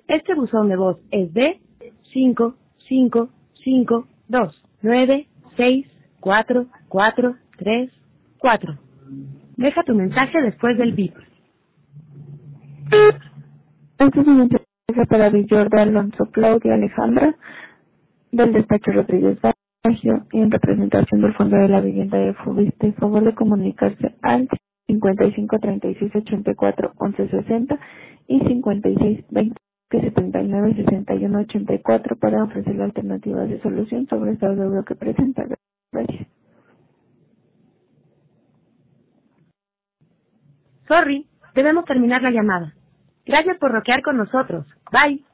Este buzón de voz es de 55552964434. Deja tu mensaje después del bip. Este es un mensaje para Villorda Alonso Claudia Alejandra, del despacho Rodríguez Baggio, y en representación del Fondo de la Vivienda de Fobiste. Favor de comunicarse al 5536841160 y 5620796184 para ofrecer alternativas de solución sobre esta deuda que presenta. Gracias. Sorry, debemos terminar la llamada. Gracias por rockear con nosotros. Bye.